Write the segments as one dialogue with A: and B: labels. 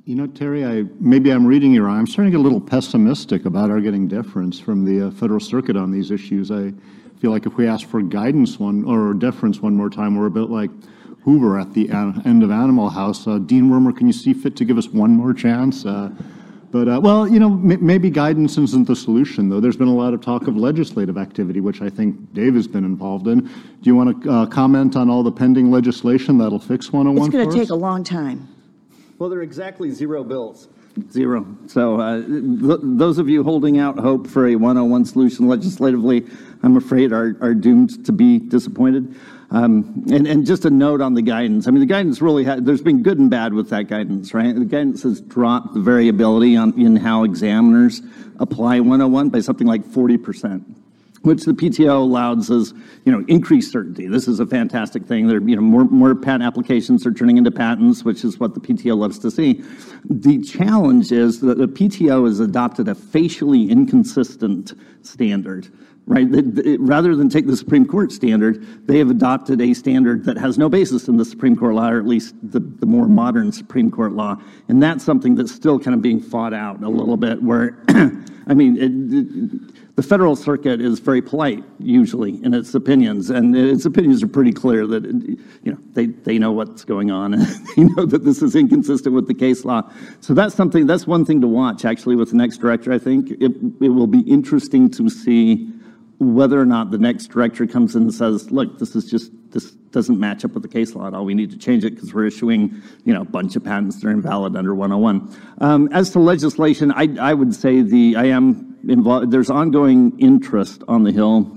A: You know, Terry, maybe I'm reading you wrong. I'm starting to get a little pessimistic about our getting deference from the Federal Circuit on these issues. I feel like if we ask for guidance or deference one more time, we're a bit like Hoover at the end of Animal House. Dean Wormer, can you see fit to give us one more chance? Well, you know, maybe guidance isn't the solution, though. There's been a lot of talk of legislative activity, which I think Dave has been involved in. Do you want to comment on all the pending legislation that'll fix 101
B: It's going to take a long time.
C: Well, there are exactly 0 bills. 0. So those of you holding out hope for a 101 solution legislatively, I'm afraid are doomed to be disappointed. And just a note on the guidance. I mean, the guidance really there's been good and bad with that guidance, right? The guidance has dropped the variability in how examiners apply 101 by something like 40%, which the PTO allows as, increased certainty. This is a fantastic thing. There, more patent applications are turning into patents, which is what the PTO loves to see. The challenge is that the PTO has adopted a facially inconsistent standard. Right? Rather than take the Supreme Court standard, they have adopted a standard that has no basis in the Supreme Court law, or at least the more modern Supreme Court law. And that's something that's still kind of being fought out a little bit where, I mean, the Federal Circuit is very polite, usually, in its opinions. And its opinions are pretty clear that, they know what's going on. And they know that this is inconsistent with the case law. So that's one thing to watch, actually, with the next director, I think. It will be interesting to see whether or not the next director comes in and says, look, this doesn't match up with the case law at all. We need to change it because we're issuing, a bunch of patents that are invalid under 101. As to legislation, I would say I am involved. There's ongoing interest on the Hill.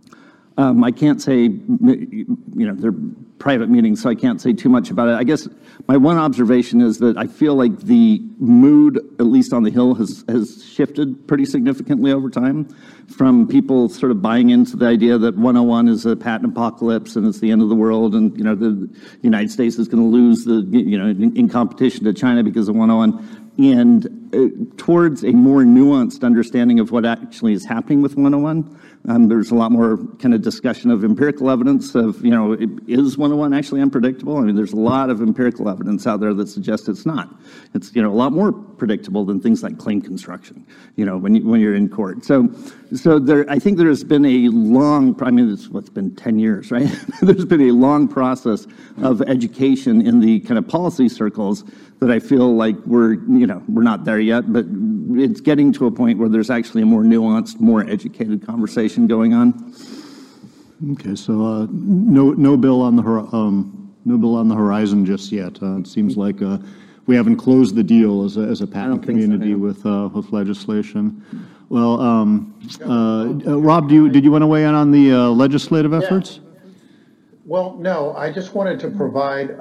C: I can't say, they're private meetings, so I can't say too much about it. I guess my one observation is that I feel like the mood, at least on the Hill, has shifted pretty significantly over time from people sort of buying into the idea that 101 is a patent apocalypse and it's the end of the world and, the United States is going to lose in competition to China because of 101. And towards a more nuanced understanding of what actually is happening with 101. There's a lot more kind of discussion of empirical evidence of, is 101 actually unpredictable? I mean, there's a lot of empirical evidence out there that suggests it's not. It's, a lot more predictable than things like claim construction, when you're in court. So I think there has been a long, it's been 10 years, right? There's been a long process of education in the kind of policy circles that I feel like we're not there yet, but it's getting to a point where there's actually a more nuanced, more educated conversation going on.
A: Okay, so no bill on the horizon just yet. It seems like we haven't closed the deal as a patent community with legislation. Well, Rob, did you want to weigh in on the legislative efforts?
D: Yeah. Well, no, I just wanted to provide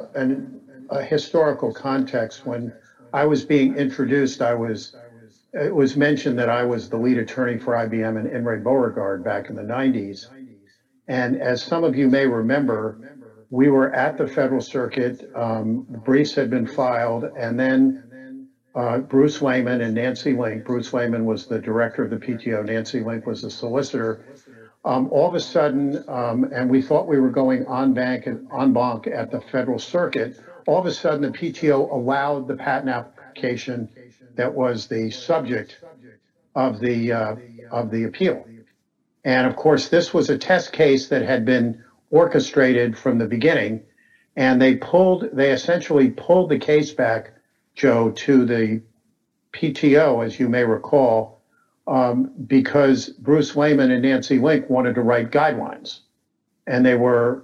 D: a historical context. When I was being introduced, it was mentioned that I was the lead attorney for IBM and In re Beauregard back in the 90s. And as some of you may remember, we were at the Federal Circuit, briefs had been filed, and then Bruce Wayman and Nancy Link, Bruce Wayman was the director of the PTO, Nancy Link was the solicitor. All of a sudden, and we thought we were going en banc at the Federal Circuit, all of a sudden the PTO allowed the patent application that was the subject of the appeal. And of course, this was a test case that had been orchestrated from the beginning, and they essentially pulled the case back, Joe, to the PTO, as you may recall, because Bruce Wayman and Nancy Link wanted to write guidelines, and they were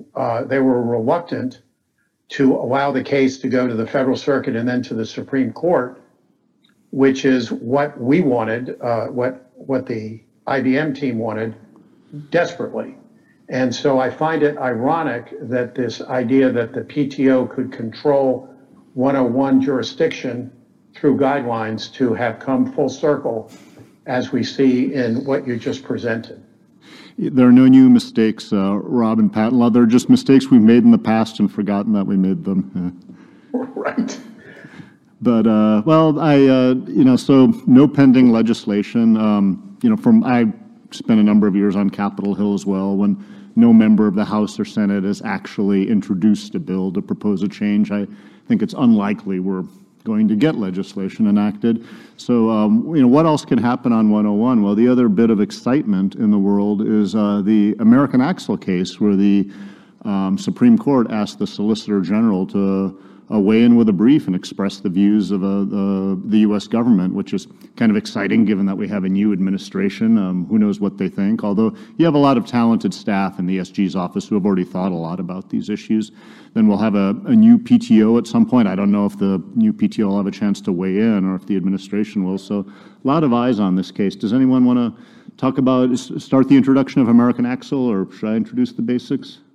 D: reluctant to allow the case to go to the Federal Circuit and then to the Supreme Court, which is what we wanted, what the IBM team wanted desperately. And so I find it ironic that this idea that the PTO could control 101 jurisdiction through guidelines to have come full circle, as we see in what you just presented.
A: There are no new mistakes, Rob and patent law. They're just mistakes we've made in the past and forgotten that we made them.
D: Right.
A: But, so no pending legislation. I spent a number of years on Capitol Hill as well, when no member of the House or Senate has actually introduced a bill to propose a change. I think it's unlikely we're going to get legislation enacted. So, what else can happen on 101? Well, the other bit of excitement in the world is the American Axle case, where the Supreme Court asked the Solicitor General to weigh in with a brief and express the views of the U.S. government, which is kind of exciting given that we have a new administration. Who knows what they think, although you have a lot of talented staff in the SG's office who have already thought a lot about these issues. Then we'll have a new PTO at some point. I don't know if the new PTO will have a chance to weigh in or if the administration will. So a lot of eyes on this case. Does anyone want to start the introduction of American Axle, or should I introduce the basics?